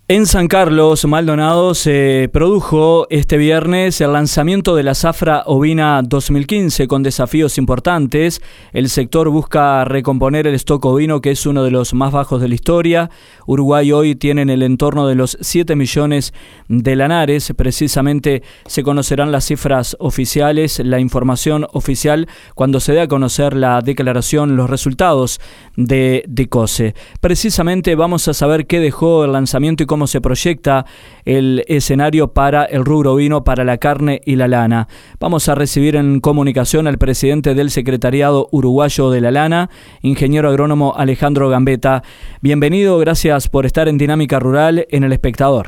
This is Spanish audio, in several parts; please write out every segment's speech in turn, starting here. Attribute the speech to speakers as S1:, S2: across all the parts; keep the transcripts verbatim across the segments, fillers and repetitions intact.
S1: En San Carlos, Maldonado, se produjo este viernes el lanzamiento de la Zafra Ovina dos mil quince con desafíos importantes. El sector busca recomponer el stock ovino, que es uno de los más bajos de la historia. Uruguay hoy tiene en el entorno de los siete millones de lanares. Precisamente se conocerán las cifras oficiales, la información oficial, cuando se dé a conocer la declaración, los resultados de DECOSE. Precisamente vamos a saber qué dejó el lanzamiento y cómo se proyecta el escenario para el rubro ovino, para la carne y la lana. Vamos a recibir en comunicación al presidente del Secretariado Uruguayo de la Lana, ingeniero agrónomo Alejandro Gambetta. Bienvenido, gracias por estar en Dinámica Rural en El Espectador.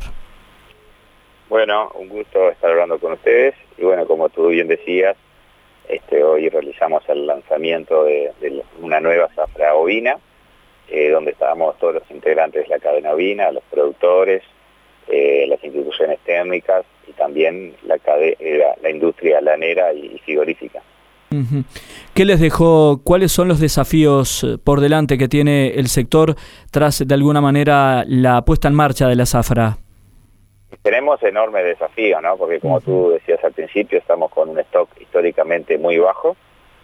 S2: Bueno, un gusto estar hablando con ustedes y bueno, como tú bien decías, este, hoy realizamos el lanzamiento de, de una nueva zafra ovina, Eh, donde estábamos todos los integrantes de la cadena ovina, los productores, eh, las instituciones técnicas y también la, la, la industria lanera y, y frigorífica.
S1: Uh-huh. ¿Qué les dejó, cuáles son los desafíos por delante que tiene el sector tras, de alguna manera, la puesta en marcha de la zafra?
S2: Tenemos enormes desafíos, ¿no? Porque como uh-huh. tú decías al principio, estamos con un stock históricamente muy bajo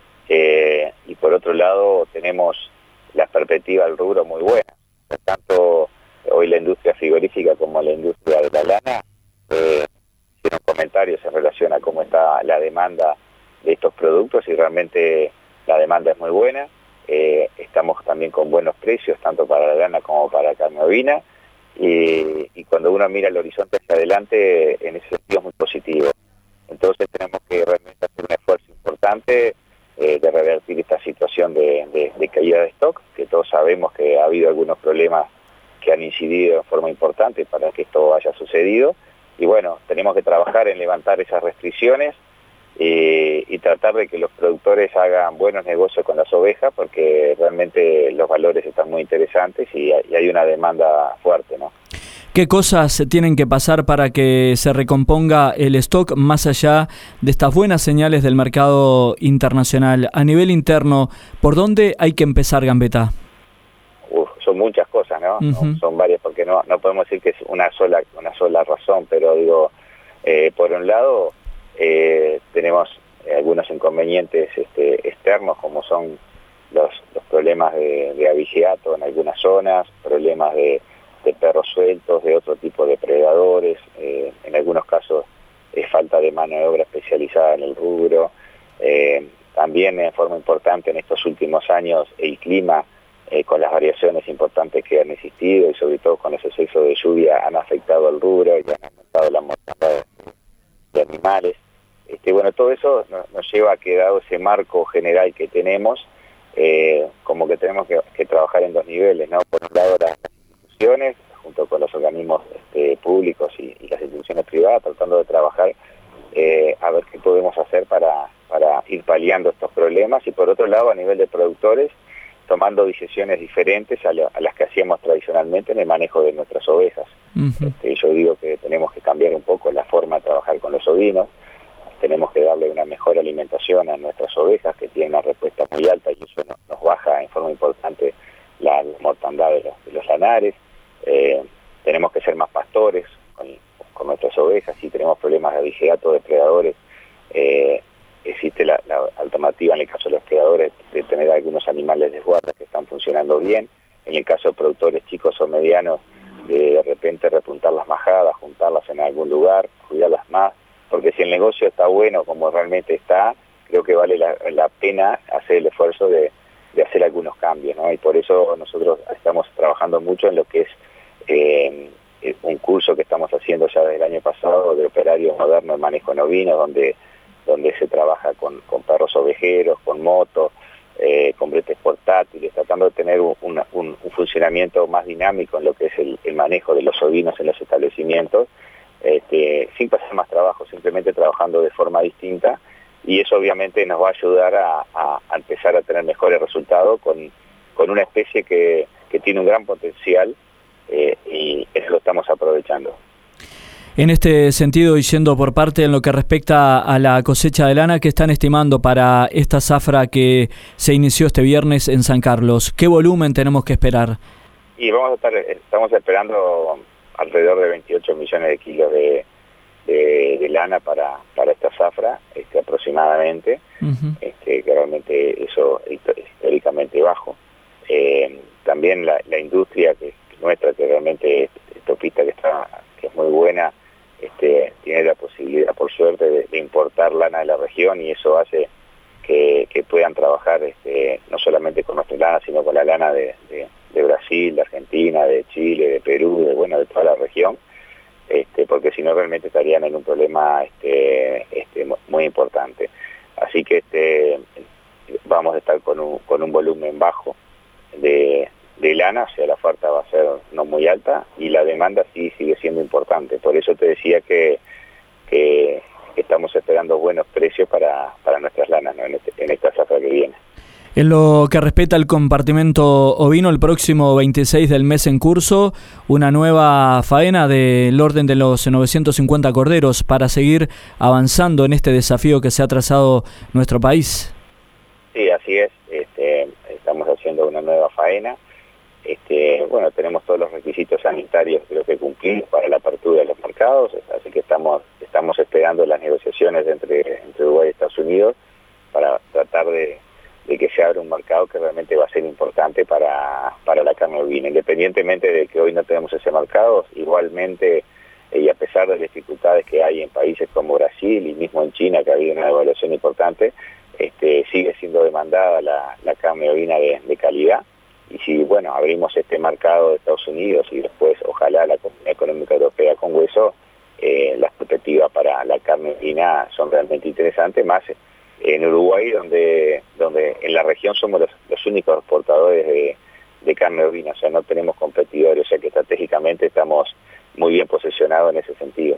S2: eh, y por otro lado tenemos la perspectiva del rubro muy buena. Por tanto, hoy la industria frigorífica como la industria de la lana eh, hicieron comentarios en relación a cómo está la demanda de estos productos y realmente la demanda es muy buena. Eh, estamos también con buenos precios, tanto para la lana como para la carne ovina, y, y cuando uno mira el horizonte hacia adelante, en ese sentido es muy positivo. Entonces tenemos que realmente hacer un esfuerzo importante Eh, de revertir esta situación de, de, de caída de stock, que todos sabemos que ha habido algunos problemas que han incidido de forma importante para que esto haya sucedido, y bueno, tenemos que trabajar en levantar esas restricciones y, y tratar de que los productores hagan buenos negocios con las ovejas, porque realmente los valores están muy interesantes y, y hay una demanda fuerte, ¿no?
S1: ¿Qué cosas tienen que pasar para que se recomponga el stock más allá de estas buenas señales del mercado internacional? A nivel interno, ¿por dónde hay que empezar, Gambetta?
S2: Uf, son muchas cosas, ¿no? Uh-huh. ¿no? Son varias, porque no no podemos decir que es una sola una sola razón, pero digo, eh, por un lado, eh, tenemos algunos inconvenientes este, externos, como son los, los problemas de, de abigeato en algunas zonas, problemas de de perros sueltos, de otro tipo de predadores, eh, en algunos casos es falta de mano de obra especializada en el rubro. Eh, también en forma importante en estos últimos años el clima, eh, con las variaciones importantes que han existido y sobre todo con ese exceso de lluvia, han afectado al rubro y han aumentado la mortalidad de, de animales. Este, bueno, todo eso nos, nos lleva a que, dado ese marco general que tenemos, eh, como que tenemos que, que trabajar en dos niveles, ¿no? Por un lado, las junto con los organismos este, públicos y, y las instituciones privadas, tratando de trabajar eh, a ver qué podemos hacer para, para ir paliando estos problemas, y por otro lado, a nivel de productores, tomando decisiones diferentes a, la, a las que hacíamos tradicionalmente en el manejo de nuestras ovejas. Uh-huh. Este, yo digo que tenemos que cambiar un poco la forma de trabajar con los ovinos, tenemos que darle una mejor alimentación a nuestras ovejas, que tienen una respuesta muy alta, y eso nos, nos baja en forma importante la, la mortandad de los, de los lanares. Eh, tenemos que ser más pastores con, con nuestras ovejas. Si tenemos problemas de abigeato, de predadores, eh, existe la, la alternativa en el caso de los predadores de tener algunos animales de guarda que están funcionando bien. En el caso de productores chicos o medianos, de, de repente repuntar las majadas, juntarlas en algún lugar, cuidarlas más, porque si el negocio está bueno como realmente está, creo que vale la, la pena hacer el esfuerzo de, de hacer algunos cambios, ¿no? Y por eso nosotros estamos trabajando mucho en lo que es Eh, un curso que estamos haciendo ya desde el año pasado de operario moderno en manejo en ovino, donde donde se trabaja con, con perros ovejeros, con motos, eh, con bretes portátiles, tratando de tener un, una, un, un funcionamiento más dinámico en lo que es el, el manejo de los ovinos en los establecimientos, este, sin pasar más trabajo, simplemente trabajando de forma distinta, y eso obviamente nos va a ayudar a, a, a empezar a tener mejores resultados con, con una especie que, que tiene un gran potencial. Eh, y eso lo estamos aprovechando.
S1: En este sentido, y yendo por parte en lo que respecta a la cosecha de lana, ¿qué están estimando para esta zafra que se inició este viernes en San Carlos? ¿Qué volumen tenemos que esperar?
S2: Y vamos a estar, estamos esperando alrededor millones de kilos de, de, de lana para, para esta zafra, este, aproximadamente, uh-huh. este, que realmente eso es históricamente bajo. Eh, también la, la industria que, que nuestra, que realmente estopista, que está que es muy buena, este, tiene la posibilidad, por suerte, de, de importar lana de la región, y eso hace que, que puedan trabajar este, no solamente con nuestra lana, sino con la lana de, de, de Brasil, de Argentina, de Chile, de Perú, de bueno, de toda la región, este, porque si no realmente estarían en un problema este, este, muy importante. Así que este, vamos a estar con un, con un volumen bajo de, de lana, o sea, la oferta va a ser no muy alta y la demanda sí sigue siendo importante. Por eso te decía que, que estamos esperando buenos precios para, para nuestras lanas, ¿no? en, este, en esta zafra que viene.
S1: En lo que respecta al compartimento ovino, el próximo veintiséis del mes en curso, una nueva faena del orden de los novecientos cincuenta corderos para seguir avanzando en este desafío que se ha trazado nuestro país.
S2: Sí, así es. Este, estamos haciendo una nueva faena. Este, bueno, tenemos todos los requisitos sanitarios creo que cumplir para la apertura de los mercados, así que estamos estamos esperando las negociaciones entre, entre Uruguay y Estados Unidos para tratar de, de que se abra un mercado que realmente va a ser importante para, para la carne ovina. Independientemente de que hoy no tenemos ese mercado, igualmente, eh, y a pesar de las dificultades que hay en países como Brasil y mismo en China, que ha habido una devaluación importante, este, sigue siendo demandada la, la carne ovina de, de calidad. Y si, bueno, abrimos este mercado de Estados Unidos y después, ojalá, la Comunidad Económica Europea con hueso, eh, las perspectivas para la carne ovina son realmente interesantes, más en Uruguay, donde donde en la región somos los, los únicos exportadores de, de carne ovina, o sea, no tenemos competidores, o sea que estratégicamente estamos muy bien posicionados en ese sentido.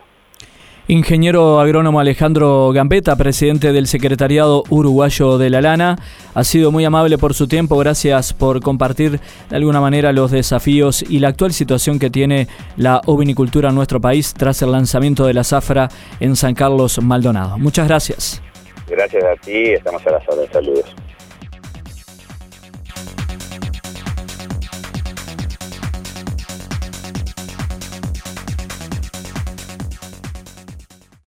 S1: Ingeniero agrónomo Alejandro Gambetta, presidente del Secretariado Uruguayo de la Lana, ha sido muy amable por su tiempo, gracias por compartir de alguna manera los desafíos y la actual situación que tiene la ovinicultura en nuestro país tras el lanzamiento de la zafra en San Carlos Maldonado. Muchas gracias.
S2: Gracias a ti, estamos a las órdenes. Saludos.